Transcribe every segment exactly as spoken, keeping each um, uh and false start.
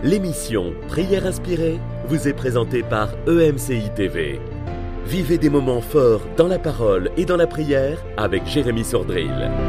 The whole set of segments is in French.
L'émission Prière inspirée vous est présentée par E M C I T V. Vivez des moments forts dans la parole et dans la prière avec Jérémy Sordrill.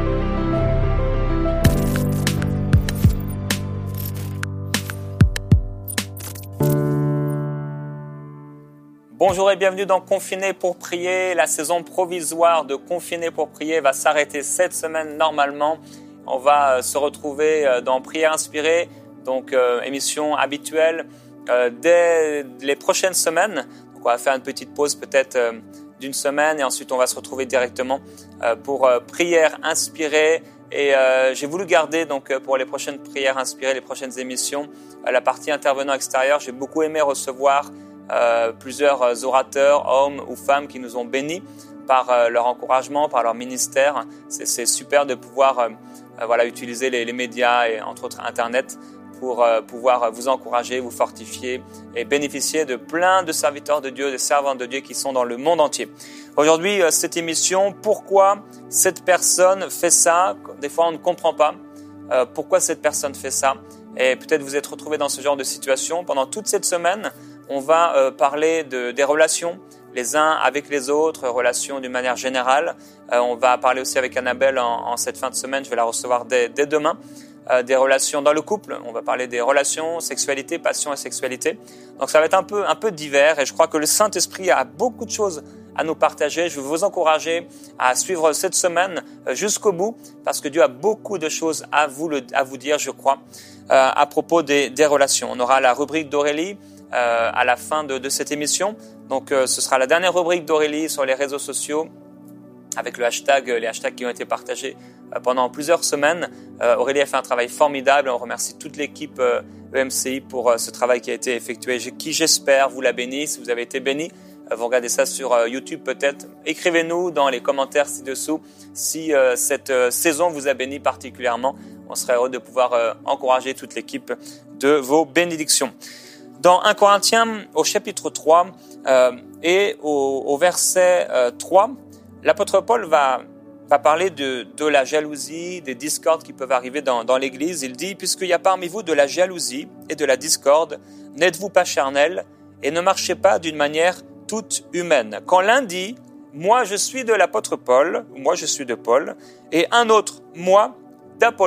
Bonjour et bienvenue dans Confiné pour prier. La saison provisoire de Confiné pour prier va s'arrêter cette semaine normalement. On va se retrouver dans Prière inspirée, donc euh, émission habituelle, euh, dès les prochaines semaines. Donc on va faire une petite pause peut-être euh, d'une semaine et ensuite on va se retrouver directement euh, pour euh, Prière inspirée. Et euh, j'ai voulu garder donc euh, pour les prochaines prières inspirées, les prochaines émissions, euh, la partie intervenant extérieur. J'ai beaucoup aimé recevoir euh, plusieurs orateurs, hommes ou femmes qui nous ont bénis par euh, leur encouragement, par leur ministère. C'est, c'est super de pouvoir euh, euh, voilà, utiliser les, les médias et entre autres Internet pour euh, pouvoir vous encourager, vous fortifier et bénéficier de plein de serviteurs de Dieu, des servants de Dieu qui sont dans le monde entier. Aujourd'hui, euh, cette émission, pourquoi cette personne fait ça? Des fois, on ne comprend pas euh, pourquoi cette personne fait ça. Et peut-être vous êtes retrouvé dans ce genre de situation. Pendant toute cette semaine, on va euh, parler de, des relations, les uns avec les autres, relations d'une manière générale. Euh, on va parler aussi avec Annabelle en, en cette fin de semaine, je vais la recevoir dès, dès demain. Euh, des relations dans le couple, on va parler des relations, sexualité, passion et sexualité. Donc ça va être un peu, un peu divers et je crois que le Saint-Esprit a beaucoup de choses à nous partager. Je veux vous encourager à suivre cette semaine jusqu'au bout parce que Dieu a beaucoup de choses à vous, le, à vous dire, je crois, euh, à propos des, des relations. On aura la rubrique d'Aurélie euh, à la fin de, de cette émission. Donc euh, ce sera la dernière rubrique d'Aurélie sur les réseaux sociaux avec le hashtag, les hashtags qui ont été partagés euh, pendant plusieurs semaines. Euh, Aurélie a fait un travail formidable. On remercie toute l'équipe euh, E M C I pour euh, ce travail qui a été effectué, qui j'espère vous l'a béni. Si vous avez été béni, euh, vous regardez ça sur euh, YouTube peut-être. Écrivez-nous dans les commentaires ci-dessous si euh, cette euh, saison vous a béni particulièrement. On serait heureux de pouvoir euh, encourager toute l'équipe de vos bénédictions. Dans un Corinthiens au chapitre trois euh, et au, au verset euh, trois, l'apôtre Paul va, va parler de, de la jalousie, des discordes qui peuvent arriver dans, dans l'Église. Il dit « Puisqu'il y a parmi vous de la jalousie et de la discorde, n'êtes-vous pas charnels et ne marchez pas d'une manière toute humaine. » Quand l'un dit « Moi je suis de l'apôtre Paul » ou « Moi je suis de Paul » et un autre « Moi d'Apollos »,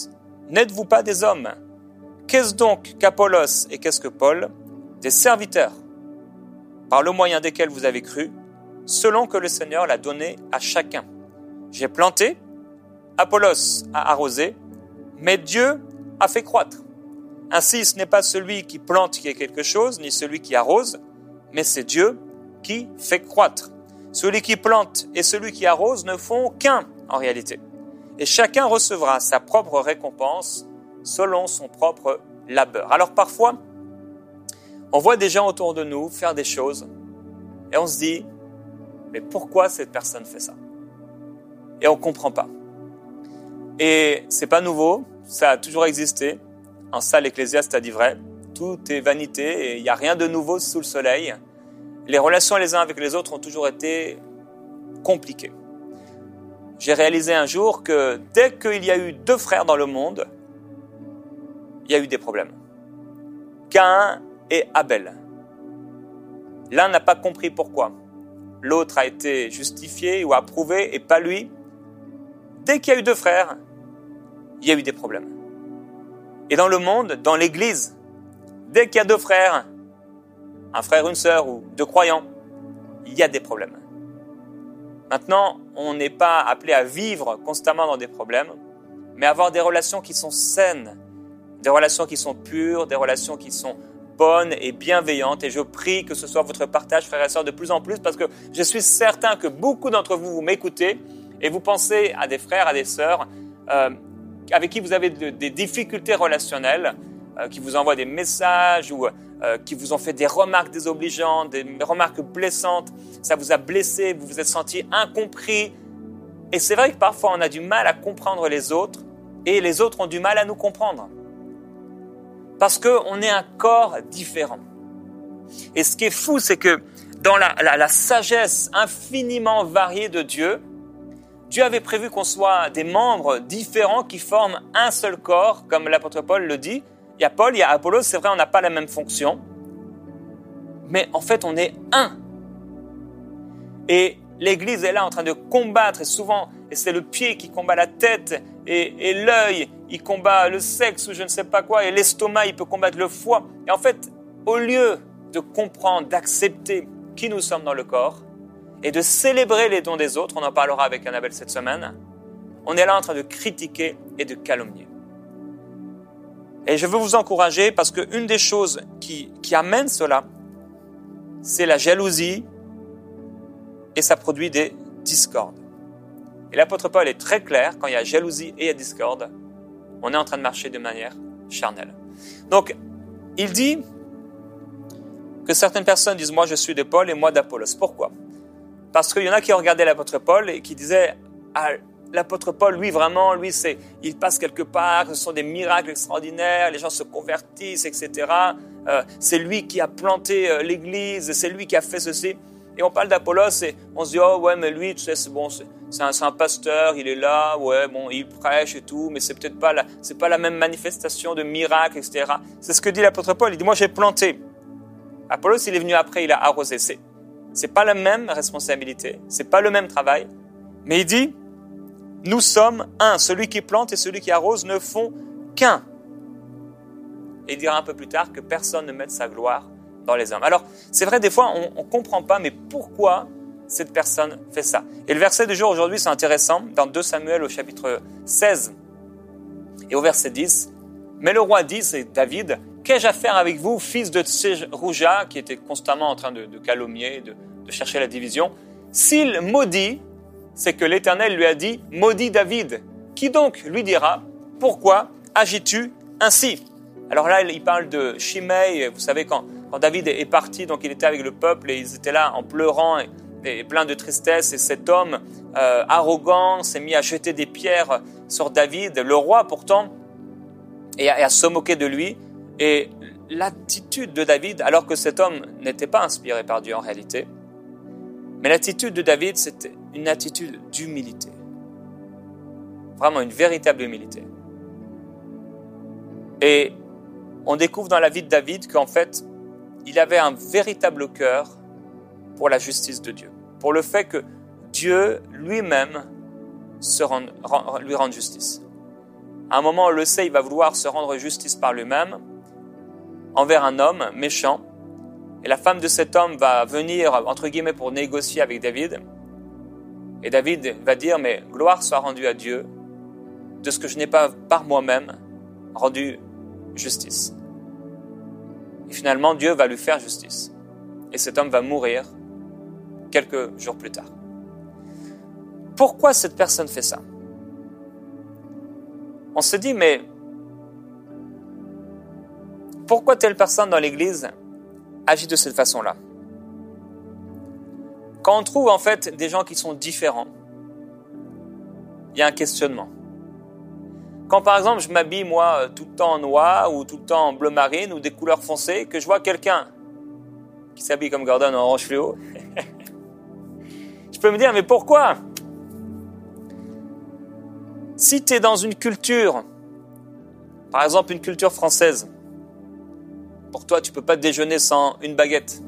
n'êtes-vous pas des hommes? Qu'est-ce donc qu'Apollos et qu'est-ce que Paul? Des serviteurs, par le moyen desquels vous avez cru, selon que le Seigneur l'a donné à chacun. J'ai planté, Apollos a arrosé, mais Dieu a fait croître. Ainsi, ce n'est pas celui qui plante qui est quelque chose, ni celui qui arrose, mais c'est Dieu qui fait croître. Celui qui plante et celui qui arrose ne font qu'un en réalité. Et chacun recevra sa propre récompense selon son propre labeur. Alors parfois, on voit des gens autour de nous faire des choses et on se dit mais pourquoi cette personne fait ça? Et on ne comprend pas. Et c'est pas nouveau, ça a toujours existé. En ça, l'Ecclésiaste a dit vrai. Tout est vanité et il n'y a rien de nouveau sous le soleil. Les relations les uns avec les autres ont toujours été compliquées. J'ai réalisé un jour que dès qu'il y a eu deux frères dans le monde, il y a eu des problèmes. Caïn et Abel. L'un n'a pas compris pourquoi. L'autre a été justifié ou approuvé et pas lui. Dès qu'il y a eu deux frères, il y a eu des problèmes. Et dans le monde, dans l'Église, dès qu'il y a deux frères, un frère, une sœur ou deux croyants, il y a des problèmes. Maintenant, on n'est pas appelé à vivre constamment dans des problèmes, mais avoir des relations qui sont saines, des relations qui sont pures, des relations qui sont bonnes et bienveillantes. Et je prie que ce soit votre partage, frères et sœurs, de plus en plus, parce que je suis certain que beaucoup d'entre vous, vous m'écoutez et vous pensez à des frères, à des sœurs euh, avec qui vous avez de, des difficultés relationnelles, euh, qui vous envoient des messages ou euh, qui vous ont fait des remarques désobligeantes, des remarques blessantes. Ça vous a blessé, vous vous êtes senti incompris. Et c'est vrai que parfois on a du mal à comprendre les autres et les autres ont du mal à nous comprendre. Parce qu'on est un corps différent. Et ce qui est fou, c'est que dans la, la, la sagesse infiniment variée de Dieu, Dieu avait prévu qu'on soit des membres différents qui forment un seul corps, comme l'apôtre Paul le dit, il y a Paul, il y a Apollos, c'est vrai, on n'a pas la même fonction, mais en fait, on est un. Et l'Église est là en train de combattre, et souvent, et c'est le pied qui combat la tête, et, et l'œil, il combat le sexe ou je ne sais pas quoi, et l'estomac, il peut combattre le foie. Et en fait, au lieu de comprendre, d'accepter qui nous sommes dans le corps, et de célébrer les dons des autres, on en parlera avec Annabelle cette semaine, on est là en train de critiquer et de calomnier. Et je veux vous encourager parce qu'une des choses qui, qui amène cela, c'est la jalousie et ça produit des discordes. Et l'apôtre Paul est très clair, quand il y a jalousie et il y a discorde, on est en train de marcher de manière charnelle. Donc, il dit que certaines personnes disent « moi je suis de Paul et moi d'Apollos ». Pourquoi ? Parce qu'il y en a qui ont regardé l'apôtre Paul et qui disaient ah, l'apôtre Paul, lui vraiment, lui c'est, il passe quelque part, ce sont des miracles extraordinaires, les gens se convertissent, et cetera. Euh, c'est lui qui a planté euh, l'église, c'est lui qui a fait ceci. Et on parle d'Apollos et on se dit oh ouais mais lui tu sais c'est bon, c'est, c'est, un, c'est un pasteur, il est là, ouais bon il prêche et tout, mais c'est peut-être pas la, c'est pas la même manifestation de miracles, et cetera. C'est ce que dit l'apôtre Paul. Il dit moi j'ai planté. Apollos il est venu après, il a arrosé. C'est, c'est pas la même responsabilité, c'est pas le même travail, mais il dit nous sommes un. Celui qui plante et celui qui arrose ne font qu'un. Et il dira un peu plus tard que personne ne mette sa gloire dans les hommes. Alors, c'est vrai, des fois, on ne comprend pas, mais pourquoi cette personne fait ça ? Et le verset du jour aujourd'hui, c'est intéressant, dans deux Samuel au chapitre seize et au verset dix. Mais le roi dit, c'est David, qu'ai-je à faire avec vous, fils de Tserouja, qui était constamment en train de, de calomnier, de, de chercher la division. S'il maudit, c'est que l'Éternel lui a dit, maudit David. Qui donc lui dira, pourquoi agis-tu ainsi ? Alors là, il parle de Shimei, vous savez, quand, quand David est parti, donc il était avec le peuple et ils étaient là en pleurant et, et plein de tristesse. Et cet homme euh, arrogant s'est mis à jeter des pierres sur David, le roi pourtant, et à, et à se moquer de lui. Et l'attitude de David, alors que cet homme n'était pas inspiré par Dieu en réalité, mais l'attitude de David, c'était une attitude d'humilité. Vraiment une véritable humilité. Et on découvre dans la vie de David qu'en fait, il avait un véritable cœur pour la justice de Dieu. Pour le fait que Dieu lui-même se rende, rend, lui rende justice. À un moment, on le sait, il va vouloir se rendre justice par lui-même envers un homme méchant. Et la femme de cet homme va venir, entre guillemets, pour négocier avec David. Et David va dire, mais gloire soit rendue à Dieu de ce que je n'ai pas par moi-même rendu justice. Et finalement, Dieu va lui faire justice. Et cet homme va mourir quelques jours plus tard. Pourquoi cette personne fait ça ? On se dit, mais pourquoi telle personne dans l'église agit de cette façon-là ? Quand on trouve en fait des gens qui sont différents, il y a un questionnement. Quand par exemple je m'habille moi tout le temps en noir ou tout le temps en bleu marine ou des couleurs foncées, que je vois quelqu'un qui s'habille comme Gordon en orange fluo, je peux me dire mais pourquoi ? Si tu es dans une culture, par exemple une culture française, pour toi tu ne peux pas déjeuner sans une baguette,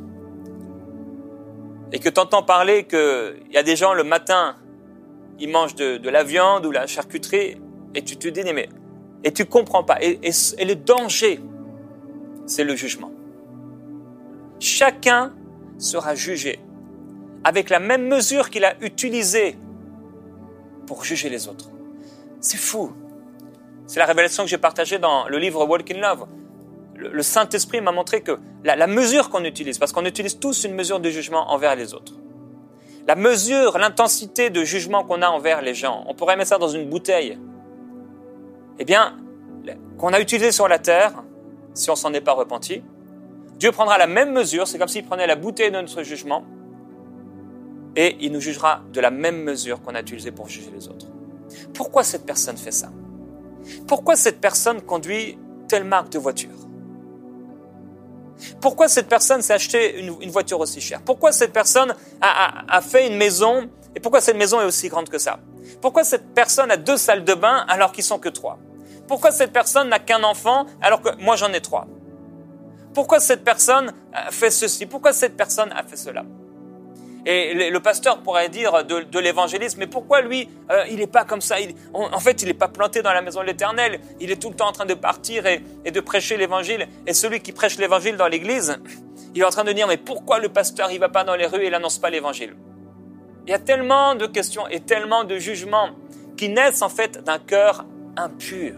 et que tu entends parler qu'il y a des gens le matin, ils mangent de, de la viande ou la charcuterie, et tu te dis, mais, et tu ne comprends pas. Et, et, et le danger, c'est le jugement. Chacun sera jugé avec la même mesure qu'il a utilisée pour juger les autres. C'est fou. C'est la révélation que j'ai partagée dans le livre Walk in Love. Le, le Saint-Esprit m'a montré que la, la mesure qu'on utilise, parce qu'on utilise tous une mesure de jugement envers les autres. La mesure, l'intensité de jugement qu'on a envers les gens, on pourrait mettre ça dans une bouteille. Eh bien, qu'on a utilisé sur la terre, si on s'en est pas repenti, Dieu prendra la même mesure, c'est comme s'il prenait la bouteille de notre jugement, et il nous jugera de la même mesure qu'on a utilisée pour juger les autres. Pourquoi cette personne fait ça ? Pourquoi cette personne conduit telle marque de voiture ? Pourquoi cette personne s'est acheté une, une voiture aussi chère ? Pourquoi cette personne a, a, a fait une maison, et pourquoi cette maison est aussi grande que ça ? Pourquoi cette personne a deux salles de bain alors qu'ils sont que trois ? Pourquoi cette personne n'a qu'un enfant alors que moi j'en ai trois? Pourquoi cette personne a fait ceci? Pourquoi cette personne a fait cela? Et le, le pasteur pourrait dire de, de l'évangélisme, mais pourquoi lui, euh, il n'est pas comme ça? il, on, En fait, il n'est pas planté dans la maison de l'Éternel. Il est tout le temps en train de partir et, et de prêcher l'évangile. Et celui qui prêche l'évangile dans l'église, il est en train de dire, mais pourquoi le pasteur, il ne va pas dans les rues et il n'annonce pas l'évangile? Il y a tellement de questions et tellement de jugements qui naissent en fait d'un cœur impur.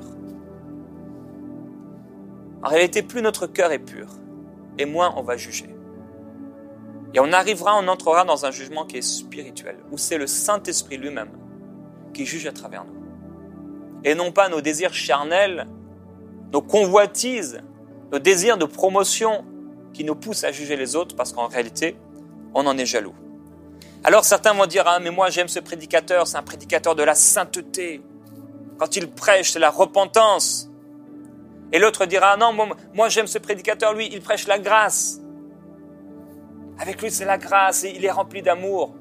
En réalité, plus notre cœur est pur, et moins on va juger. Et on arrivera, on entrera dans un jugement qui est spirituel, où c'est le Saint-Esprit lui-même qui juge à travers nous. Et non pas nos désirs charnels, nos convoitises, nos désirs de promotion qui nous poussent à juger les autres, parce qu'en réalité, on en est jaloux. Alors certains vont dire, ah mais moi j'aime ce prédicateur, c'est un prédicateur de la sainteté. Quand il prêche, c'est la repentance. Et l'autre dira, non, moi, moi j'aime ce prédicateur, lui, il prêche la grâce. Avec lui, c'est la grâce et il est rempli d'amour.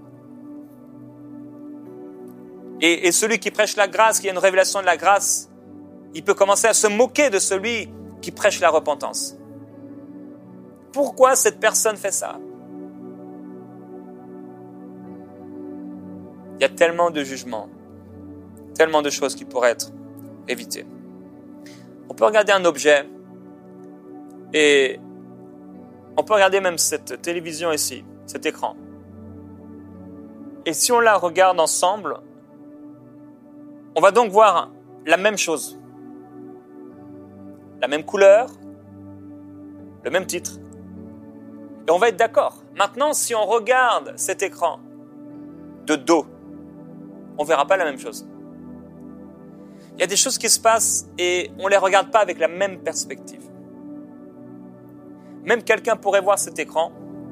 Et, et celui qui prêche la grâce, qui a une révélation de la grâce, il peut commencer à se moquer de celui qui prêche la repentance. Pourquoi cette personne fait ça? Il y a tellement de jugements, tellement de choses qui pourraient être évitées. On peut regarder un objet et on peut regarder même cette télévision ici, cet écran. Et si on la regarde ensemble, on va donc voir la même chose. La même couleur, le même titre. Et on va être d'accord. Maintenant, si on regarde cet écran de dos, on ne verra pas la même chose. Il y a des choses qui se passent et on ne les regarde pas avec la même perspective. Même quelqu'un pourrait voir cet écran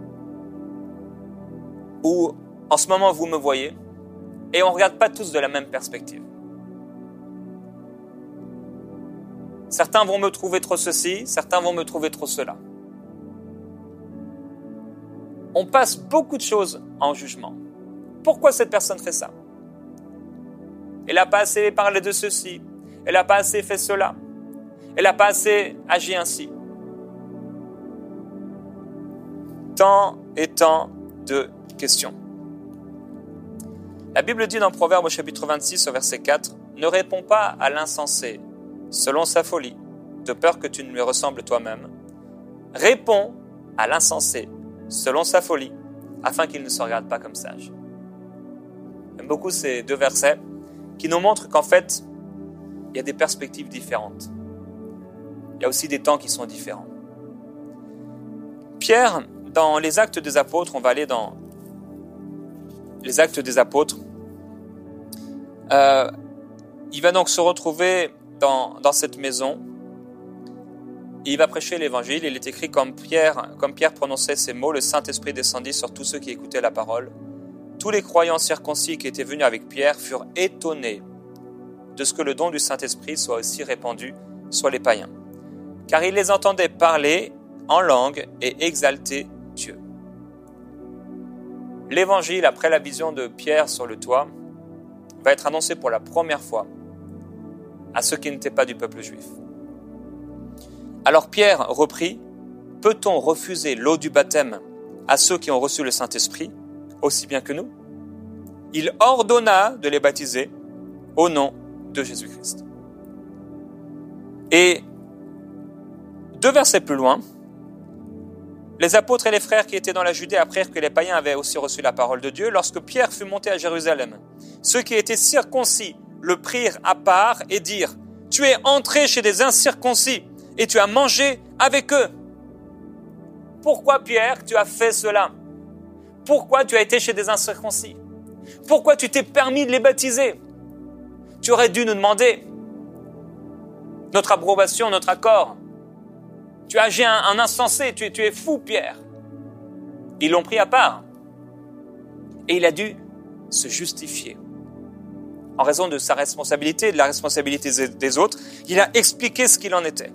où, en ce moment, vous me voyez et on ne regarde pas tous de la même perspective. Certains vont me trouver trop ceci, certains vont me trouver trop cela. On passe beaucoup de choses en jugement. Pourquoi cette personne fait ça? Elle n'a pas assez parlé de ceci, elle n'a pas assez fait cela, elle n'a pas assez agi ainsi. Tant et tant de questions. La Bible dit dans Proverbe au chapitre vingt-six, au verset quatre, « Ne réponds pas à l'insensé selon sa folie, de peur que tu ne lui ressembles toi-même. Réponds à l'insensé selon sa folie, afin qu'il ne se regarde pas comme sage. » J'aime beaucoup ces deux versets qui nous montrent qu'en fait, il y a des perspectives différentes. Il y a aussi des temps qui sont différents. Pierre, dans les Actes des Apôtres, on va aller dans les Actes des Apôtres, euh, il va donc se retrouver dans, dans cette maison, et il va prêcher l'évangile. Il est écrit comme Pierre, comme Pierre prononçait ces mots, le Saint-Esprit descendit sur tous ceux qui écoutaient la parole. Tous les croyants circoncis qui étaient venus avec Pierre furent étonnés de ce que le don du Saint-Esprit soit aussi répandu sur les païens. Car ils les entendaient parler en langue et exalter Dieu. L'évangile, après la vision de Pierre sur le toit, va être annoncé pour la première fois à ceux qui n'étaient pas du peuple juif. Alors Pierre reprit, « Peut-on refuser l'eau du baptême à ceux qui ont reçu le Saint-Esprit, aussi bien que nous ?» Il ordonna de les baptiser au nom de Jésus-Christ. Et deux versets plus loin, les apôtres et les frères qui étaient dans la Judée apprirent que les païens avaient aussi reçu la parole de Dieu lorsque Pierre fut monté à Jérusalem. Ceux qui étaient circoncis le prirent à part et dirent « Tu es entré chez des incirconcis et tu as mangé avec eux. » Pourquoi, Pierre, tu as fait cela? Pourquoi tu as été chez des incirconcis? Pourquoi tu t'es permis de les baptiser? Tu aurais dû nous demander notre approbation, notre accord. Tu as agi un, un insensé, tu, tu es fou, Pierre. Ils l'ont pris à part. Et il a dû se justifier. En raison de sa responsabilité, de la responsabilité des autres, il a expliqué ce qu'il en était.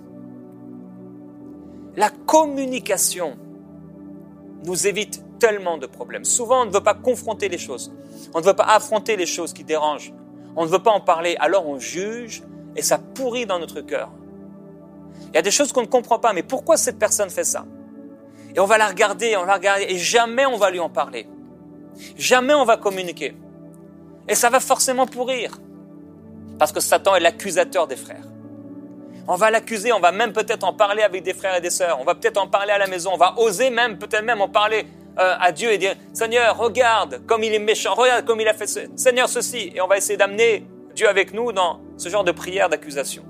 La communication nous évite tellement de problèmes. Souvent, on ne veut pas confronter les choses. On ne veut pas affronter les choses qui dérangent. On ne veut pas en parler. Alors on juge et ça pourrit dans notre cœur. Il y a des choses qu'on ne comprend pas, mais pourquoi cette personne fait ça? Et on va la regarder, on va la regarder, et jamais on va lui en parler. Jamais on va communiquer. Et ça va forcément pourrir. Parce que Satan est l'accusateur des frères. On va l'accuser, on va même peut-être en parler avec des frères et des sœurs. On va peut-être en parler à la maison. On va oser même, peut-être même en parler euh, à Dieu et dire « Seigneur, regarde comme il est méchant, regarde comme il a fait ce... Seigneur, ceci ». Et on va essayer d'amener Dieu avec nous dans ce genre de prière d'accusation.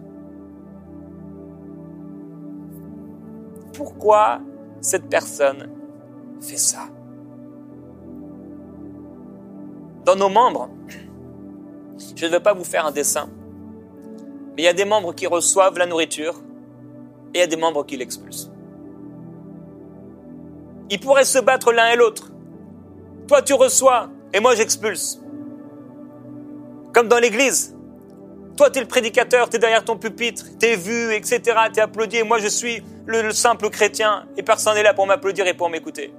Pourquoi cette personne fait ça? Dans nos membres, je ne veux pas vous faire un dessin, mais il y a des membres qui reçoivent la nourriture et il y a des membres qui l'expulsent. Ils pourraient se battre l'un et l'autre. Toi, tu reçois et moi, j'expulse. Comme dans l'église. Toi, tu es le prédicateur, tu es derrière ton pupitre, tu es vu, et cetera, tu es applaudi et moi, je suis le, le simple chrétien et personne n'est là pour m'applaudir et pour m'écouter.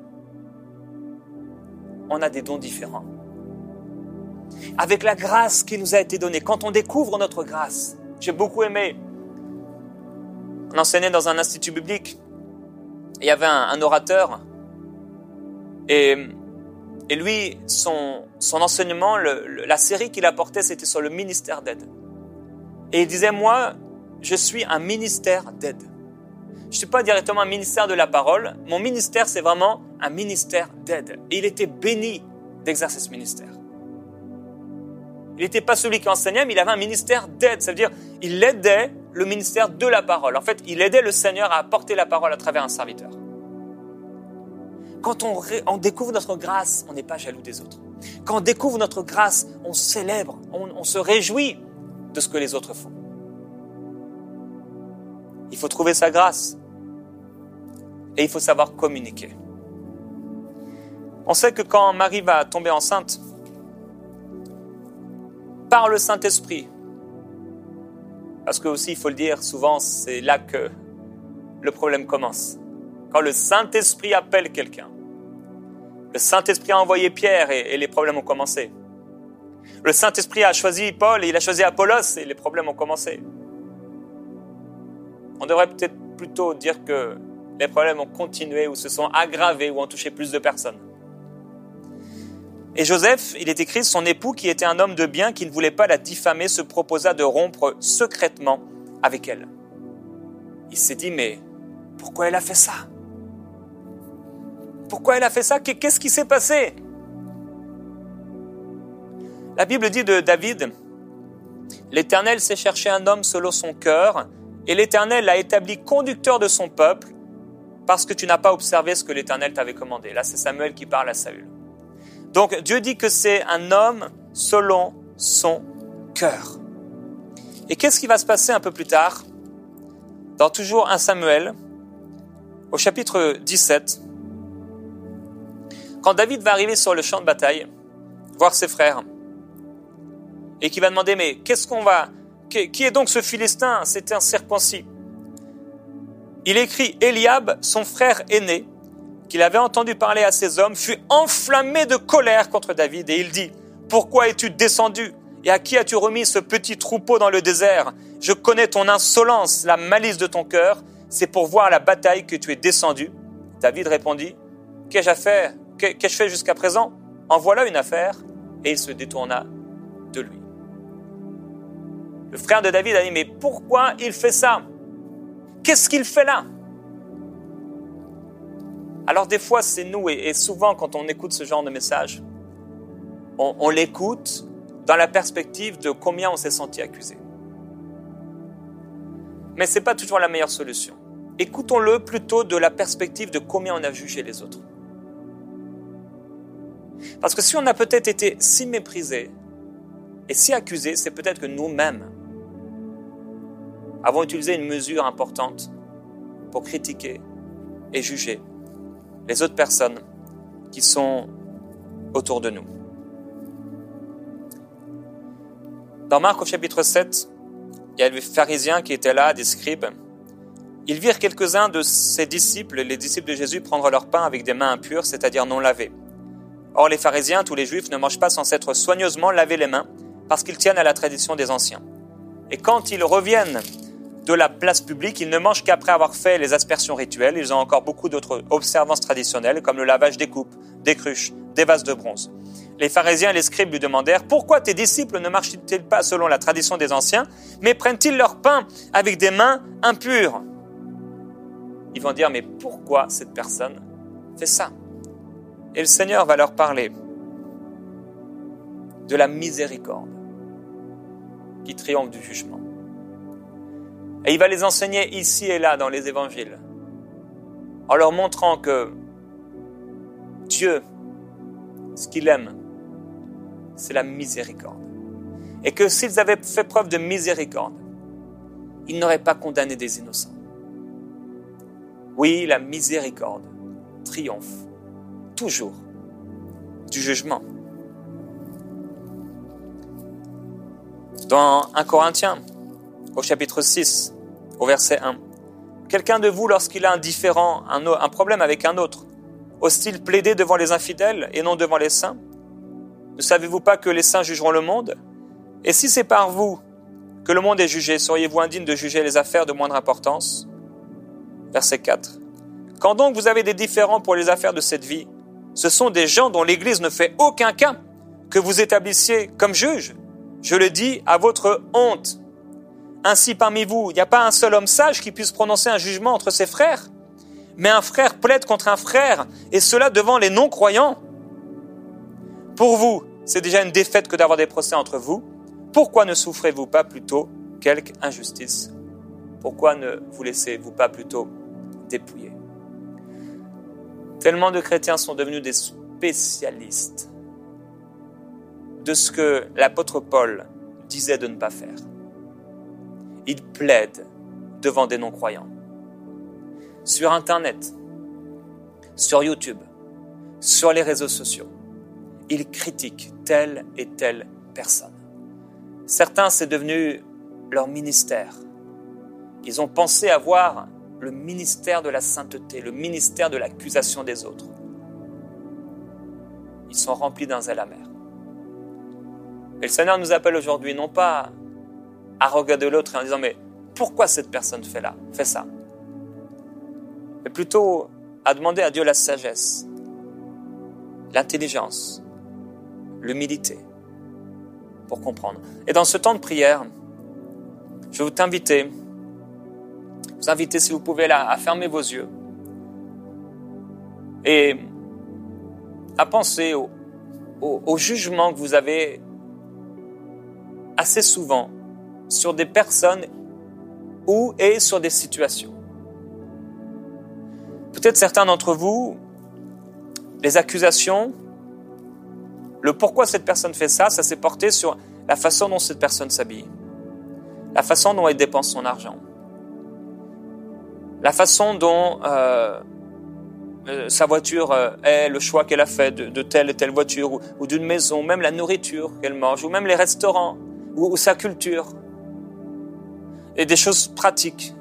On a des dons différents. Avec la grâce qui nous a été donnée, quand on découvre notre grâce, j'ai beaucoup aimé. On enseignait dans un institut biblique. Il y avait un, un orateur. Et, et lui, son, son enseignement, le, le, la série qu'il apportait, c'était sur le ministère d'aide. Et il disait, moi, je suis un ministère d'aide. Je ne suis pas directement un ministère de la parole. Mon ministère, c'est vraiment un ministère d'aide. Et il était béni d'exercer ce ministère. Il n'était pas celui qui enseignait, mais il avait un ministère d'aide. Ça veut dire il aidait le ministère de la parole. En fait, il aidait le Seigneur à apporter la parole à travers un serviteur. Quand on, ré, on découvre notre grâce, on n'est pas jaloux des autres. Quand on découvre notre grâce, on célèbre, on, on se réjouit de ce que les autres font. Il faut trouver sa grâce. Et il faut savoir communiquer. On sait que quand Marie va tomber enceinte, par le Saint-Esprit, parce que aussi, il faut le dire, souvent, c'est là que le problème commence. Quand le Saint-Esprit appelle quelqu'un, le Saint-Esprit a envoyé Pierre et, et les problèmes ont commencé. Le Saint-Esprit a choisi Paul et il a choisi Apollos et les problèmes ont commencé. On devrait peut-être plutôt dire que les problèmes ont continué ou se sont aggravés ou ont touché plus de personnes. Et Joseph, il est écrit, son époux, qui était un homme de bien, qui ne voulait pas la diffamer, se proposa de rompre secrètement avec elle. Il s'est dit, mais pourquoi elle a fait ça? Pourquoi elle a fait ça? Qu'est-ce qui s'est passé? La Bible dit de David, « L'Éternel s'est cherché un homme selon son cœur, et l'Éternel l'a établi conducteur de son peuple, parce que tu n'as pas observé ce que l'Éternel t'avait commandé. » Là, c'est Samuel qui parle à Saül. Donc, Dieu dit que c'est un homme selon son cœur. Et qu'est-ce qui va se passer un peu plus tard? Dans toujours un Samuel, au chapitre dix-sept, quand David va arriver sur le champ de bataille, voir ses frères, et qui va demander, mais qu'est-ce qu'on va... Qui est donc ce Philistin? C'est un circoncis. Il écrit, Eliab, son frère aîné, qu'il avait entendu parler à ces hommes, fut enflammé de colère contre David et il dit, « Pourquoi es-tu descendu et à qui as-tu remis ce petit troupeau dans le désert? Je connais ton insolence, la malice de ton cœur, c'est pour voir la bataille que tu es descendu. » David répondit, « Qu'ai-je à faire? Qu'ai-je fait jusqu'à présent? En voilà une affaire. » Et il se détourna de lui. Le frère de David a dit, « Mais pourquoi il fait ça? Qu'est-ce qu'il fait là ?» Alors des fois, c'est nous, et, et souvent quand on écoute ce genre de message, on, on l'écoute dans la perspective de combien on s'est senti accusé. Mais ce n'est pas toujours la meilleure solution. Écoutons-le plutôt de la perspective de combien on a jugé les autres. Parce que si on a peut-être été si méprisé et si accusé, c'est peut-être que nous-mêmes avons utilisé une mesure importante pour critiquer et juger les autres personnes qui sont autour de nous. Dans Marc au chapitre sept, il y a les pharisiens qui étaient là, des scribes. Ils virent quelques-uns de ses disciples, les disciples de Jésus, prendre leur pain avec des mains impures, c'est-à-dire non lavées. Or, les pharisiens, tous les juifs, ne mangent pas sans s'être soigneusement lavés les mains, parce qu'ils tiennent à la tradition des anciens. Et quand ils reviennent de la place publique, ils ne mangent qu'après avoir fait les aspersions rituelles. Ils ont encore beaucoup d'autres observances traditionnelles, comme le lavage des coupes, des cruches, des vases de bronze. Les pharisiens et les scribes lui demandèrent « Pourquoi tes disciples ne marchent-ils pas selon la tradition des anciens, mais prennent-ils leur pain avec des mains impures ?» Ils vont dire « Mais pourquoi cette personne fait ça ?» Et le Seigneur va leur parler de la miséricorde qui triomphe du jugement. Et il va les enseigner ici et là dans les évangiles, en leur montrant que Dieu, ce qu'il aime, c'est la miséricorde. Et que s'ils avaient fait preuve de miséricorde, ils n'auraient pas condamné des innocents. Oui, la miséricorde triomphe toujours du jugement. Dans un Corinthiens, au chapitre six, au verset un, « Quelqu'un de vous, lorsqu'il a un différend, un, un problème avec un autre, ose-t-il plaider devant les infidèles et non devant les saints ? Ne savez-vous pas que les saints jugeront le monde ? Et si c'est par vous que le monde est jugé, seriez-vous indigne de juger les affaires de moindre importance ? » Verset quatre. « Quand donc vous avez des différends pour les affaires de cette vie, ce sont des gens dont l'Église ne fait aucun cas que vous établissiez comme juges. Je le dis à votre honte. Ainsi parmi vous, il n'y a pas un seul homme sage qui puisse prononcer un jugement entre ses frères. Mais un frère plaide contre un frère, et cela devant les non-croyants. Pour vous, c'est déjà une défaite que d'avoir des procès entre vous. Pourquoi ne souffrez-vous pas plutôt quelque injustice ? Pourquoi ne vous laissez-vous pas plutôt dépouiller ? Tellement de chrétiens sont devenus des spécialistes de ce que l'apôtre Paul disait de ne pas faire. Il plaide devant des non-croyants. Sur Internet, sur YouTube, sur les réseaux sociaux, il critique telle et telle personne. Certains, c'est devenu leur ministère. Ils ont pensé avoir le ministère de la sainteté, le ministère de l'accusation des autres. Ils sont remplis d'un zèle amer. Et le Seigneur nous appelle aujourd'hui non pas à regarder l'autre et en disant « Mais pourquoi cette personne fait là, fait ça ?» mais plutôt à demander à Dieu la sagesse, l'intelligence, l'humilité pour comprendre. Et dans ce temps de prière, je vais vous t'inviter, vous inviter si vous pouvez là, à fermer vos yeux et à penser au, au, au jugement que vous avez assez souvent sur des personnes ou et sur des situations. Peut-être certains d'entre vous, les accusations, le pourquoi cette personne fait ça, ça s'est porté sur la façon dont cette personne s'habille, la façon dont elle dépense son argent, la façon dont euh, euh, sa voiture euh, est, le choix qu'elle a fait de, de telle et telle voiture, ou, ou d'une maison, même la nourriture qu'elle mange, ou même les restaurants, ou, ou sa culture, et des choses pratiques.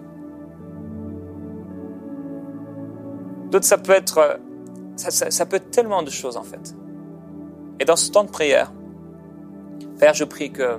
D'autres, ça peut être, ça, ça, ça peut être tellement de choses en fait. Et dans ce temps de prière, Père, je prie que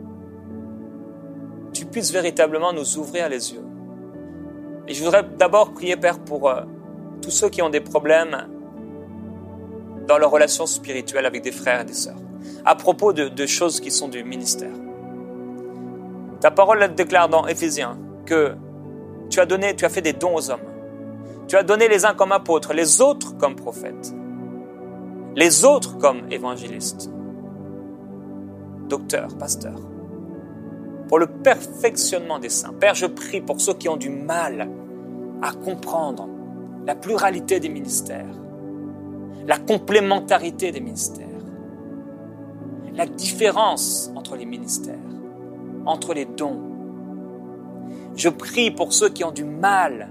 tu puisses véritablement nous ouvrir les yeux. Et je voudrais d'abord prier, Père, pour euh, tous ceux qui ont des problèmes dans leurs relations spirituelles avec des frères et des sœurs, à propos de, de choses qui sont du ministère. Ta parole elle déclare dans Éphésiens que tu as donné, tu as fait des dons aux hommes. Tu as donné les uns comme apôtres, les autres comme prophètes, les autres comme évangélistes, docteurs, pasteurs, pour le perfectionnement des saints. Père, je prie pour ceux qui ont du mal à comprendre la pluralité des ministères, la complémentarité des ministères, la différence entre les ministères, entre les dons. Je prie pour ceux qui ont du mal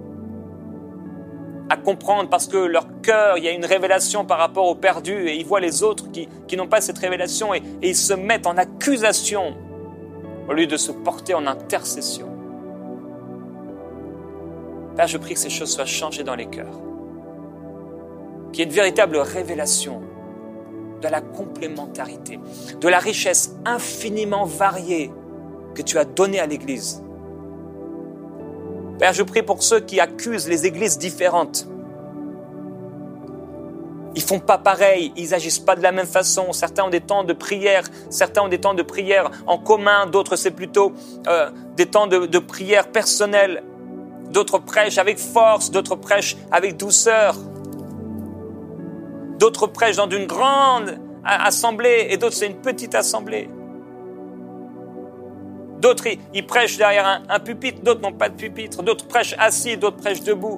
à comprendre parce que leur cœur, il y a une révélation par rapport aux perdus et ils voient les autres qui, qui n'ont pas cette révélation et, et ils se mettent en accusation au lieu de se porter en intercession. Père, je prie que ces choses soient changées dans les cœurs, qu'il y ait une véritable révélation de la complémentarité, de la richesse infiniment variée que tu as donné à l'Église. Père, je prie pour ceux qui accusent les églises différentes. Ils ne font pas pareil, ils n'agissent pas de la même façon. Certains ont des temps de prière, certains ont des temps de prière en commun, d'autres c'est plutôt euh, des temps de, de prière personnelle. D'autres prêchent avec force, d'autres prêchent avec douceur. D'autres prêchent dans une grande assemblée et d'autres c'est une petite assemblée. D'autres ils, ils prêchent derrière un, un pupitre, d'autres n'ont pas de pupitre. D'autres prêchent assis, d'autres prêchent debout.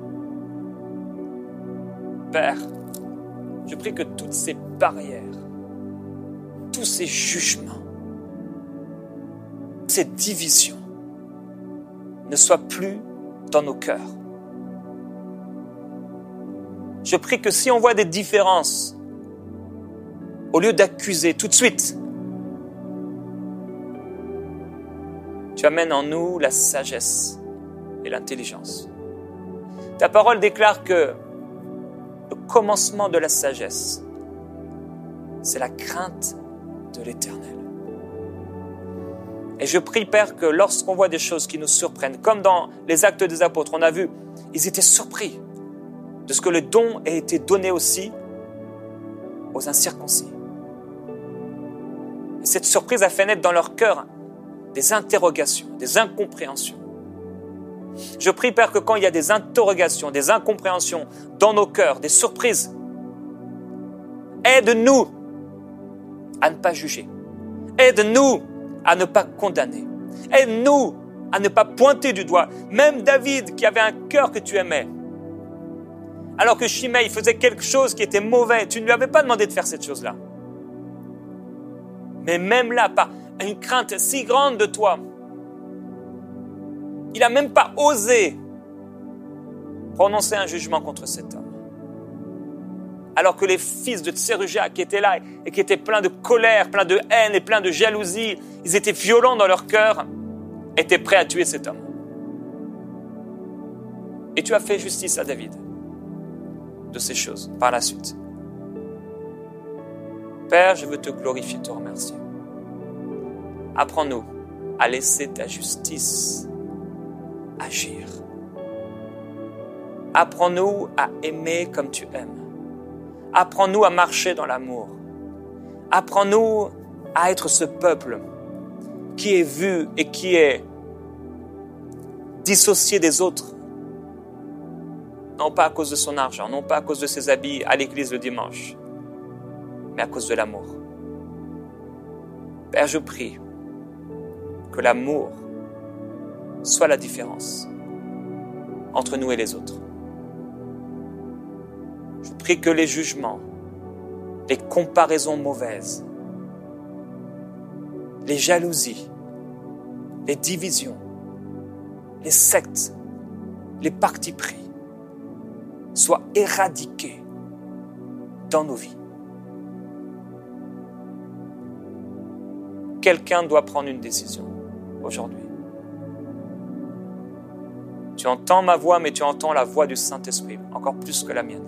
Père, je prie que toutes ces barrières, tous ces jugements, ces divisions ne soient plus dans nos cœurs. Je prie que si on voit des différences, au lieu d'accuser tout de suite, tu amènes en nous la sagesse et l'intelligence. Ta parole déclare que le commencement de la sagesse, c'est la crainte de l'Éternel. Et je prie, Père, que lorsqu'on voit des choses qui nous surprennent, comme dans les Actes des Apôtres, on a vu, ils étaient surpris de ce que le don ait été donné aussi aux incirconcis. Et cette surprise a fait naître dans leur cœur des interrogations, des incompréhensions. Je prie, Père, que quand il y a des interrogations, des incompréhensions dans nos cœurs, des surprises, aide-nous à ne pas juger. Aide-nous à ne pas condamner. Aide-nous à ne pas pointer du doigt. Même David, qui avait un cœur que tu aimais, alors que Shimei faisait quelque chose qui était mauvais, tu ne lui avais pas demandé de faire cette chose-là. Mais même là, par une crainte si grande de toi, il n'a même pas osé prononcer un jugement contre cet homme. Alors que les fils de Tseruja qui étaient là et qui étaient pleins de colère, pleins de haine et pleins de jalousie, ils étaient violents dans leur cœur, étaient prêts à tuer cet homme. Et tu as fait justice à David de ces choses par la suite. Père, je veux te glorifier, te remercier. Apprends-nous à laisser ta justice agir. Apprends-nous à aimer comme tu aimes. Apprends-nous à marcher dans l'amour. Apprends-nous à être ce peuple qui est vu et qui est dissocié des autres. Non pas à cause de son argent, non pas à cause de ses habits à l'église le dimanche, mais à cause de l'amour. Père, je prie que l'amour soit la différence entre nous et les autres. Je prie que les jugements, les comparaisons mauvaises, les jalousies, les divisions, les sectes, les partis pris soient éradiqués dans nos vies. Quelqu'un doit prendre une décision aujourd'hui. Tu entends ma voix, mais tu entends la voix du Saint-Esprit, encore plus que la mienne.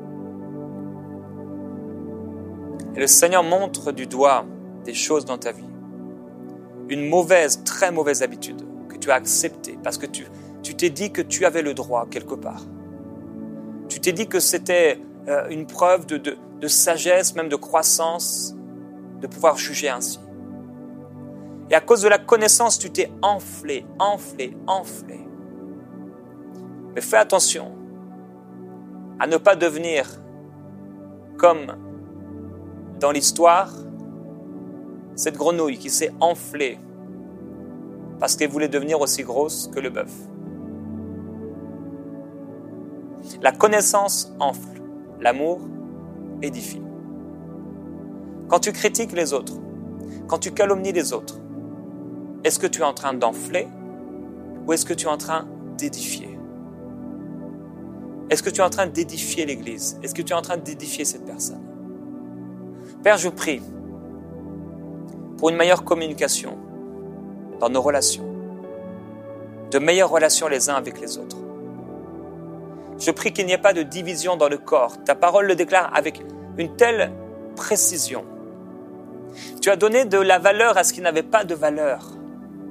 Et le Seigneur montre du doigt des choses dans ta vie. Une mauvaise, très mauvaise habitude que tu as acceptée parce que tu, tu t'es dit que tu avais le droit quelque part. Tu t'es dit que c'était euh, une preuve de, de, de sagesse, même de croissance, de pouvoir juger ainsi. Et à cause de la connaissance, tu t'es enflé, enflé, enflé. Mais fais attention à ne pas devenir comme dans l'histoire, cette grenouille qui s'est enflée parce qu'elle voulait devenir aussi grosse que le bœuf. La connaissance enfle, l'amour édifie. Quand tu critiques les autres, quand tu calomnies les autres, est-ce que tu es en train d'enfler ou est-ce que tu es en train d'édifier? Est-ce que tu es en train d'édifier l'Église? Est-ce que tu es en train d'édifier cette personne? Père, je prie pour une meilleure communication dans nos relations, de meilleures relations les uns avec les autres. Je prie qu'il n'y ait pas de division dans le corps. Ta parole le déclare avec une telle précision. Tu as donné de la valeur à ce qui n'avait pas de valeur.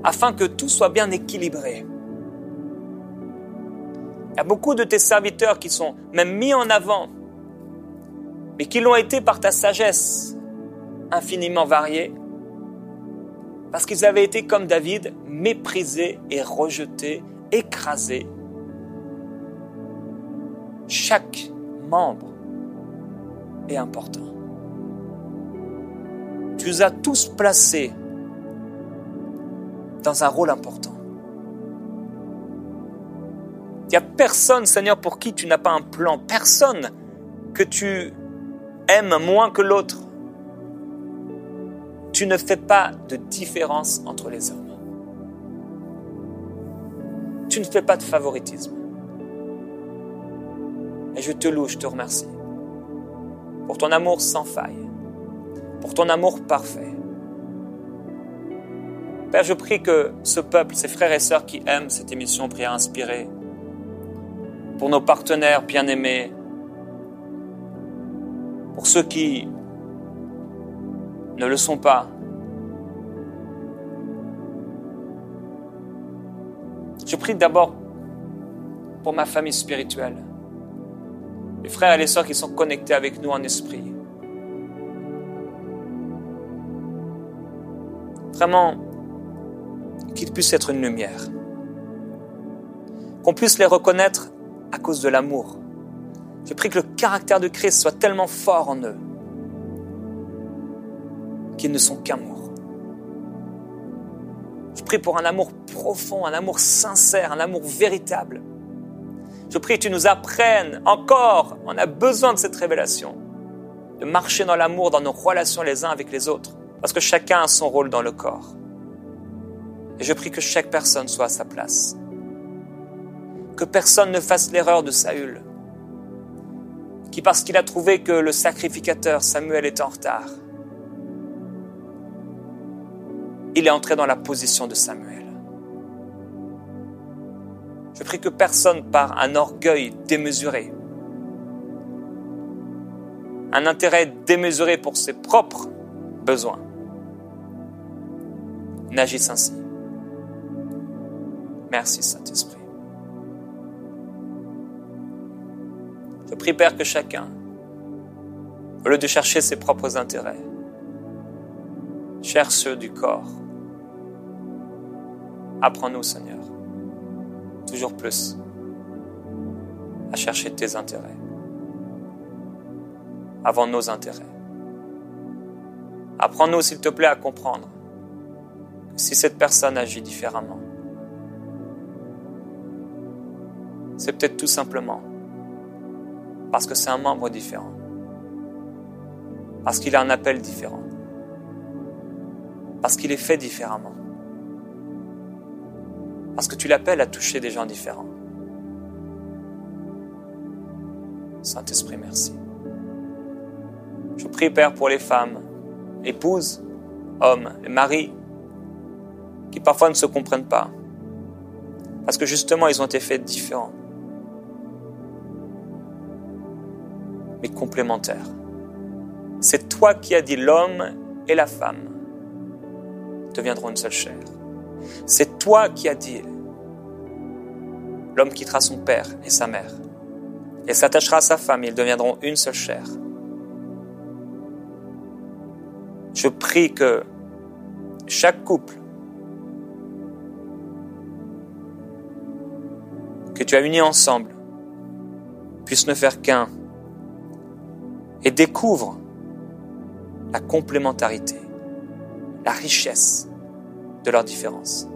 afin que tout soit bien équilibré. Il y a beaucoup de tes serviteurs qui sont même mis en avant, mais qui l'ont été par ta sagesse infiniment variée, parce qu'ils avaient été comme David, méprisés et rejetés, écrasés. Chaque membre est important. Tu les as tous placés dans un rôle important. Il n'y a personne, Seigneur, pour qui tu n'as pas un plan. Personne que tu aimes moins que l'autre. Tu ne fais pas de différence entre les hommes. Tu ne fais pas de favoritisme. Et je te loue, je te remercie pour ton amour sans faille, pour ton amour parfait. Père, je prie que ce peuple, ces frères et sœurs qui aiment cette émission Prière Inspirée, pour nos partenaires bien-aimés, pour ceux qui ne le sont pas, je prie d'abord pour ma famille spirituelle, les frères et les sœurs qui sont connectés avec nous en esprit. Vraiment, qu'ils puissent être une lumière, qu'on puisse les reconnaître à cause de l'amour. Je prie que le caractère de Christ soit tellement fort en eux qu'ils ne sont qu'amour. Je prie pour un amour profond, un amour sincère, un amour véritable. Je prie que tu nous apprennes encore, on a besoin de cette révélation, de marcher dans l'amour, dans nos relations les uns avec les autres, parce que chacun a son rôle dans le corps. Et je prie que chaque personne soit à sa place. Que personne ne fasse l'erreur de Saül, qui parce qu'il a trouvé que le sacrificateur Samuel était en retard, il est entré dans la position de Samuel. Je prie que personne, par un orgueil démesuré, un intérêt démesuré pour ses propres besoins, n'agisse ainsi. Merci Saint-Esprit. Je prie, Père, que chacun, au lieu de chercher ses propres intérêts, cherche ceux du corps. Apprends-nous, Seigneur, toujours plus, à chercher tes intérêts avant nos intérêts. Apprends-nous, s'il te plaît, à comprendre que si cette personne agit différemment, c'est peut-être tout simplement parce que c'est un membre différent, parce qu'il a un appel différent, parce qu'il est fait différemment, parce que tu l'appelles à toucher des gens différents. Saint-Esprit, merci. Je prie, Père, pour les femmes, épouses, hommes, les maris, qui parfois ne se comprennent pas, parce que justement, ils ont été faits différents, mais complémentaires. C'est toi qui as dit l'homme et la femme deviendront une seule chair. C'est toi qui as dit l'homme quittera son père et sa mère et s'attachera à sa femme et ils deviendront une seule chair. Je prie que chaque couple que tu as unis ensemble puisse ne faire qu'un et découvre la complémentarité, la richesse de leurs différences.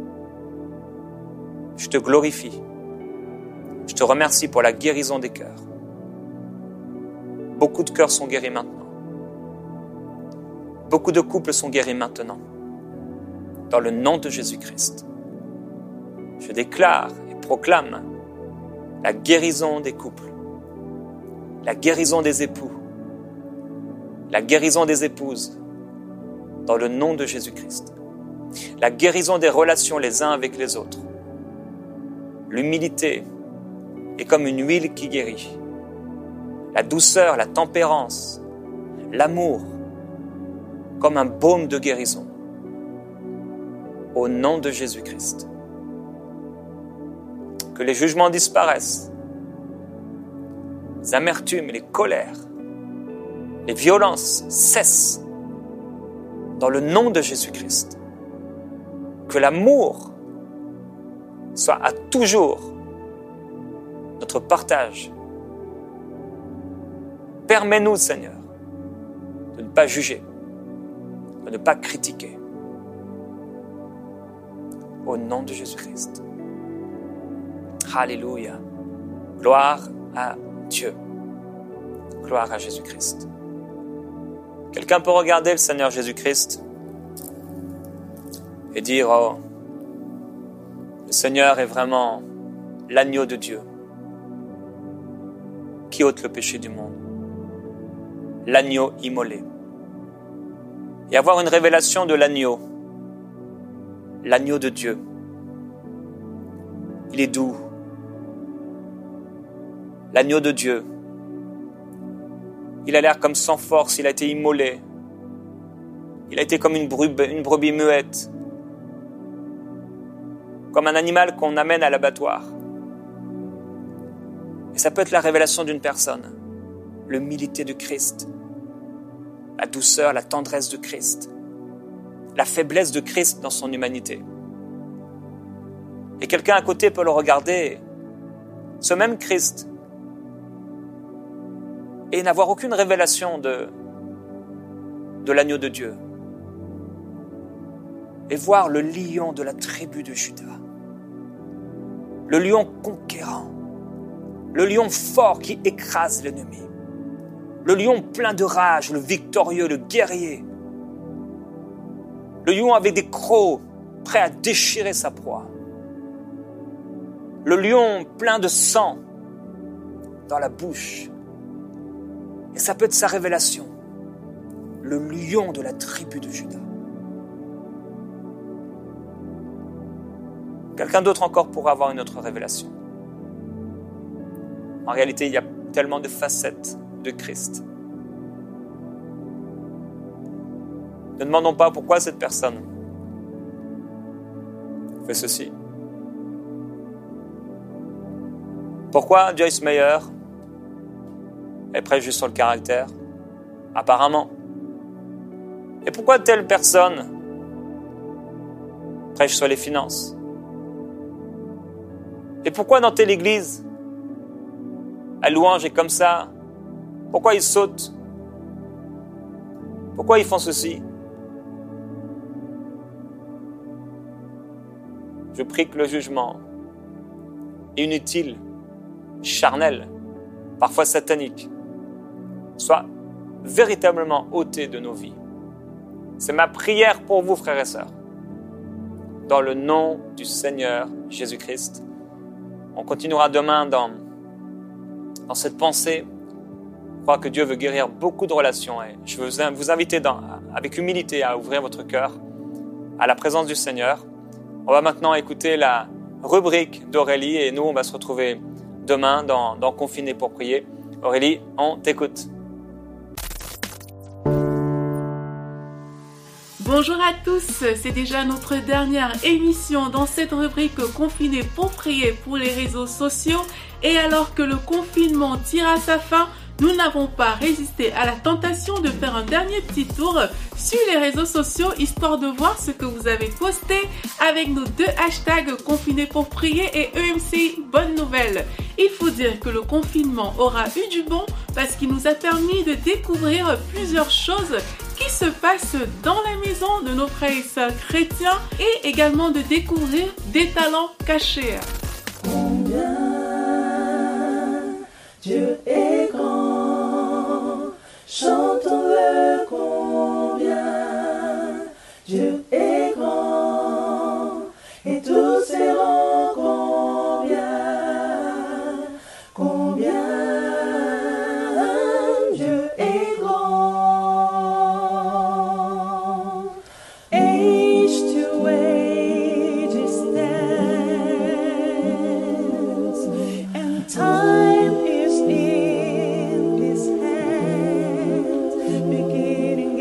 Je te glorifie. Je te remercie pour la guérison des cœurs. Beaucoup de cœurs sont guéris maintenant. Beaucoup de couples sont guéris maintenant. Dans le nom de Jésus-Christ. Je déclare et proclame la guérison des couples, la guérison des époux, la guérison des épouses, dans le nom de Jésus-Christ. La guérison des relations les uns avec les autres. L'humilité est comme une huile qui guérit. La douceur, la tempérance, l'amour, comme un baume de guérison. au nom de Jésus-Christ. Que les jugements disparaissent, les amertumes, les colères, les violences cessent dans le nom de Jésus-Christ. Que l'amour soit à toujours notre partage. Permets-nous, Seigneur, de ne pas juger, de ne pas critiquer. Au nom de Jésus-Christ. Alléluia. Gloire à Dieu. Gloire à Jésus-Christ. Quelqu'un peut regarder le Seigneur Jésus-Christ et dire, oh, le Seigneur est vraiment l'agneau de Dieu qui ôte le péché du monde. L'agneau immolé. Et avoir une révélation de l'agneau. L'agneau de Dieu. Il est doux. L'agneau de Dieu. Il a l'air comme sans force, il a été immolé. Il a été comme une brebis, une brebis muette. Comme un animal qu'on amène à l'abattoir. Et ça peut être la révélation d'une personne. L'humilité de Christ. La douceur, la tendresse de Christ. La faiblesse de Christ dans son humanité. Et quelqu'un à côté peut le regarder, ce même Christ, et n'avoir aucune révélation de, de l'agneau de Dieu. Et voir le lion de la tribu de Juda. Le lion conquérant. Le lion fort qui écrase l'ennemi. Le lion plein de rage, le victorieux, le guerrier. Le lion avec des crocs, prêt à déchirer sa proie. Le lion plein de sang dans la bouche. Et ça peut être sa révélation. Le lion de la tribu de Juda. Quelqu'un d'autre encore pourra avoir une autre révélation. En réalité, il y a tellement de facettes de Christ. Ne demandons pas pourquoi cette personne fait ceci. Pourquoi Joyce Meyer est prêche juste sur le caractère? Apparemment. Et pourquoi telle personne prêche sur les finances? Et pourquoi dans telle église, la louange est comme ça? Pourquoi ils sautent? Pourquoi ils font ceci? Je prie que le jugement inutile, charnel, parfois satanique, soit véritablement ôté de nos vies. C'est ma prière pour vous, frères et sœurs. Dans le nom du Seigneur Jésus-Christ. On continuera demain dans, dans cette pensée. Je crois que Dieu veut guérir beaucoup de relations. Et je veux vous inviter dans, avec humilité à ouvrir votre cœur à la présence du Seigneur. On va maintenant écouter la rubrique d'Aurélie et nous, on va se retrouver demain dans, dans Confiné pour prier. Aurélie, on t'écoute. Bonjour à tous, c'est déjà notre dernière émission dans cette rubrique Confiné pour prier pour les réseaux sociaux. Et alors que le confinement tire à sa fin, nous n'avons pas résisté à la tentation de faire un dernier petit tour sur les réseaux sociaux histoire de voir ce que vous avez posté avec nos deux hashtags Confiné pour prier et E M C I Bonne Nouvelle. Il faut dire que le confinement aura eu du bon parce qu'il nous a permis de découvrir plusieurs choses qui se passent dans la maison de nos frères et sœurs chrétiens et également de découvrir des talents cachés. Combien Dieu est grand, chantons-le combien Dieu est grand, et tous ses rangs combien, combien Dieu est grand. Age to age he stands, and time is in his hands, beginning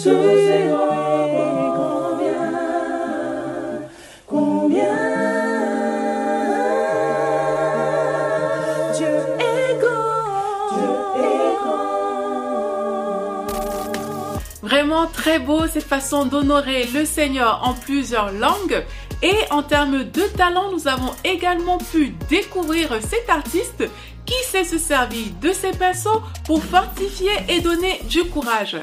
tous aimeront combien, combien Dieu est grand, Dieu est grand. Vraiment très beau cette façon d'honorer le Seigneur en plusieurs langues. Et en termes de talent, nous avons également pu découvrir cet artiste qui sait se servir de ses pinceaux pour fortifier et donner du courage.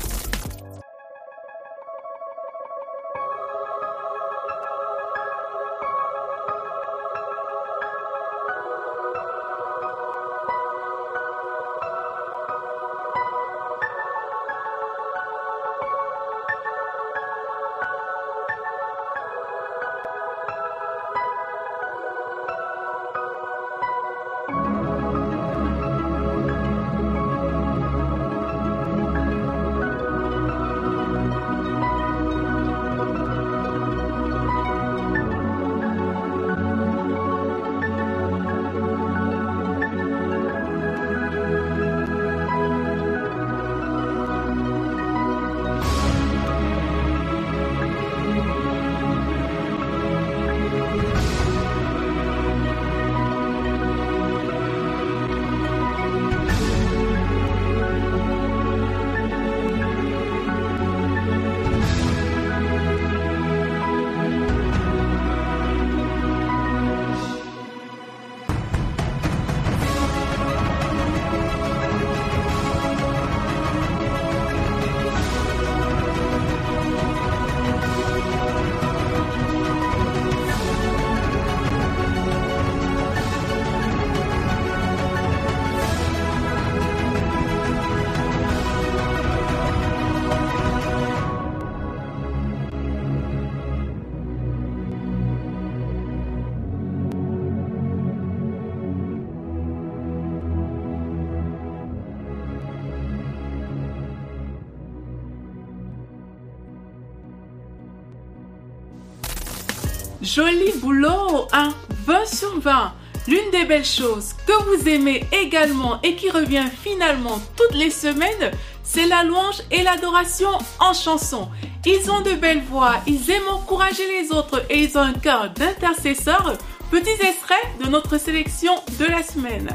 Joli boulot, hein, vingt sur vingt. L'une des belles choses que vous aimez également et qui revient finalement toutes les semaines, c'est la louange et l'adoration en chanson. Ils ont de belles voix, ils aiment encourager les autres et ils ont un cœur d'intercesseurs. Petits extraits de notre sélection de la semaine.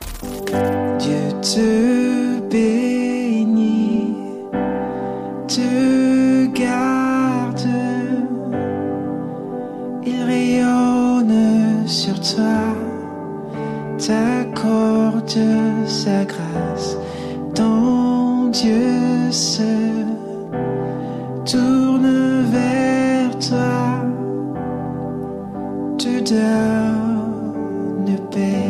Dieu te bénit, te garde, il rayonne sur toi, t'accorde sa grâce, ton Dieu se tourne vers toi, te donne paix.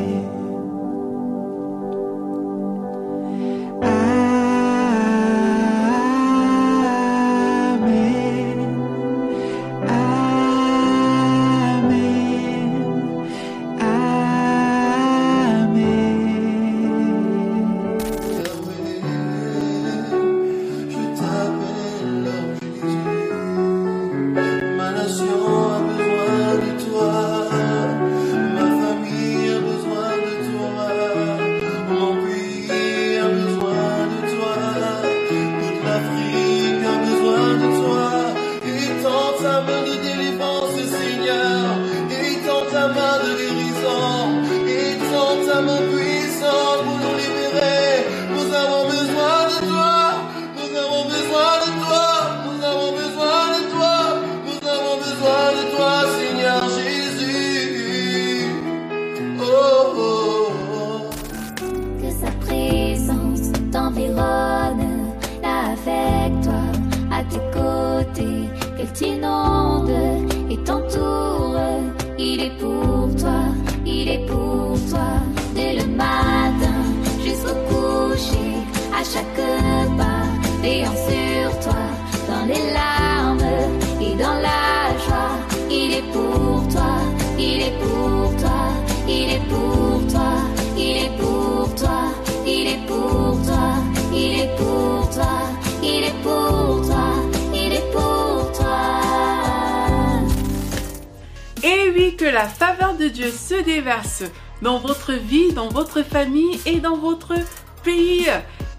Que la faveur de Dieu se déverse dans votre vie, dans votre famille et dans votre pays.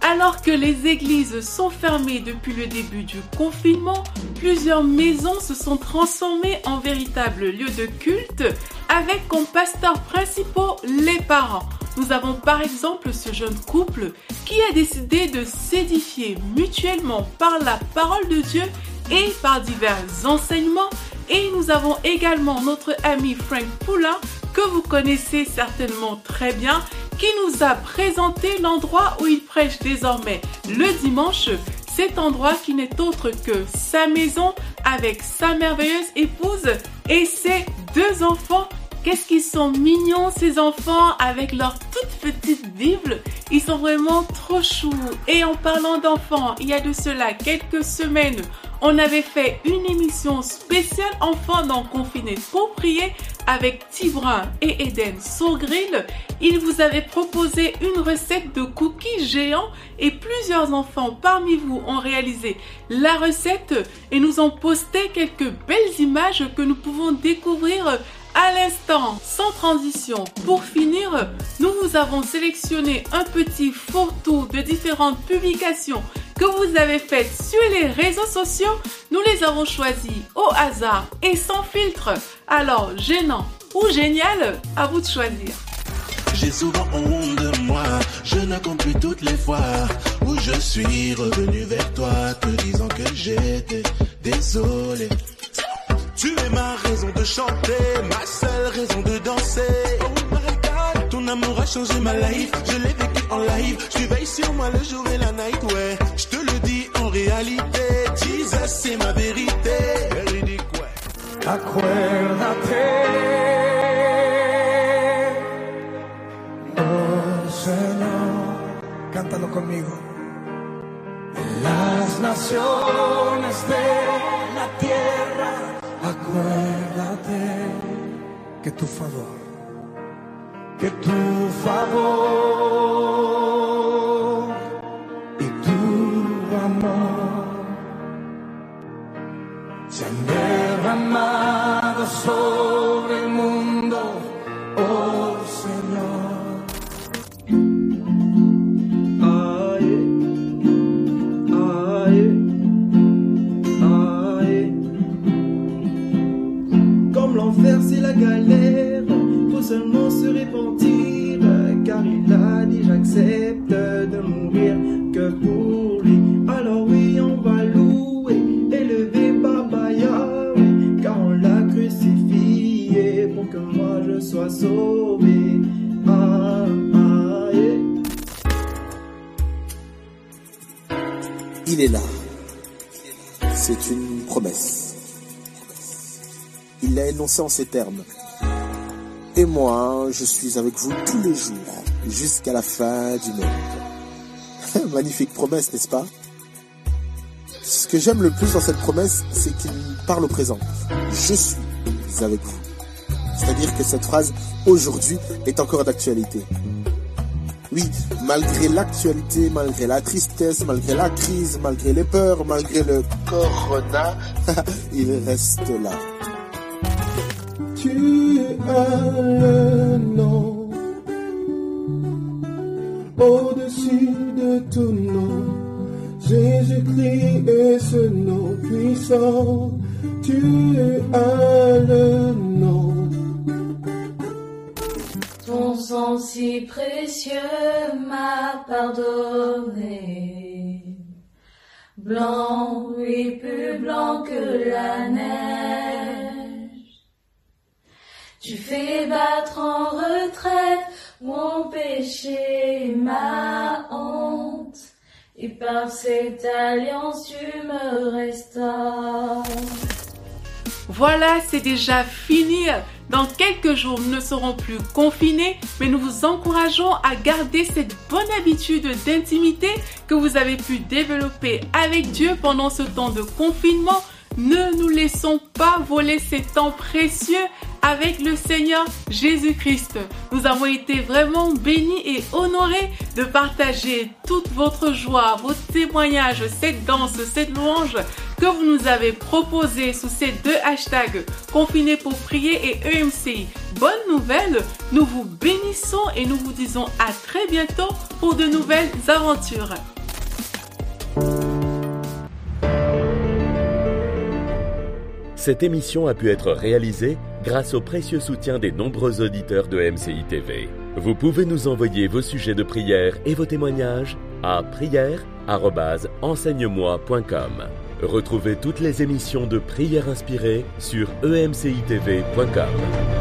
Alors que les églises sont fermées depuis le début du confinement, plusieurs maisons se sont transformées en véritables lieux de culte avec comme pasteurs principaux les parents. Nous avons par exemple ce jeune couple qui a décidé de s'édifier mutuellement par la parole de Dieu et par divers enseignements. Et nous avons également notre ami Frank Poulin, que vous connaissez certainement très bien, qui nous a présenté l'endroit où il prêche désormais le dimanche. Cet endroit qui n'est autre que sa maison avec sa merveilleuse épouse et ses deux enfants. Qu'est-ce qu'ils sont mignons ces enfants avec leur toute petite Bible. Ils sont vraiment trop choux. Et en parlant d'enfants, il y a de cela quelques semaines, on avait fait une émission spéciale enfants dans Confiné pour prier avec Tibrin et Eden Sourgrill. Ils vous avaient proposé une recette de cookies géants et plusieurs enfants parmi vous ont réalisé la recette et nous ont posté quelques belles images que nous pouvons découvrir à l'instant. Sans transition, pour finir, nous vous avons sélectionné un petit fourre-tout de différentes publications que vous avez faites sur les réseaux sociaux. Nous les avons choisis au hasard et sans filtre. Alors, gênant ou génial, à vous de choisir. J'ai souvent honte de moi, je ne compte plus toutes les fois où je suis revenu vers toi, te disant que j'étais désolé. Tu es ma raison de chanter, ma seule raison de danser. Oh my God, ton amour a changé ma life, je l'ai vécu en live. Tu veilles sur moi le jour et la night, ouais. Je te le dis en réalité, Jesus c'est ma vérité. Véridique, ouais. Acuérdate, oh Señor, cántalo conmigo. Las naciones de la tierra, acuérdate que tu favor, que tu favor y tu amor se han derramado sobre el mundo, oh Señor. L'enfer c'est la galère, faut seulement se repentir, car il a dit j'accepte de mourir que pour lui. Alors oui on va louer, élever Baba Yahweh, car on l'a crucifié pour que moi je sois sauvé. Ah, ah, yeah. Il est là, c'est une promesse. Il l'a énoncé en ces termes. Et moi, je suis avec vous tous les jours, jusqu'à la fin du monde. Magnifique promesse, n'est-ce pas? Ce que j'aime le plus dans cette promesse, c'est qu'il parle au présent. Je suis avec vous. C'est-à-dire que cette phrase, aujourd'hui, est encore d'actualité. Oui, malgré l'actualité, malgré la tristesse, malgré la crise, malgré les peurs, malgré le corona, il reste là. Tu as le nom au-dessus de tout nom. Jésus-Christ est ce nom puissant. Tu as le nom. Ton sang si précieux m'a pardonné. Blanc, oui, plus blanc que la neige. Tu fais battre en retraite mon péché, ma honte, et par cette alliance tu me restaures. Voilà, c'est déjà fini. Dans quelques jours, nous ne serons plus confinés, mais nous vous encourageons à garder cette bonne habitude d'intimité que vous avez pu développer avec Dieu pendant ce temps de confinement. Ne nous laissons pas voler ces temps précieux avec le Seigneur Jésus-Christ. Nous avons été vraiment bénis et honorés de partager toute votre joie, vos témoignages, cette danse, cette louange que vous nous avez proposée sous ces deux hashtags, Confiné pour prier et E M C I. Bonne nouvelle, nous vous bénissons et nous vous disons à très bientôt pour de nouvelles aventures. Cette émission a pu être réalisée grâce au précieux soutien des nombreux auditeurs de M C I T V. Vous pouvez nous envoyer vos sujets de prière et vos témoignages à prière arobase enseigne moi point com. Retrouvez toutes les émissions de Prière Inspirée sur e m c i t v point com.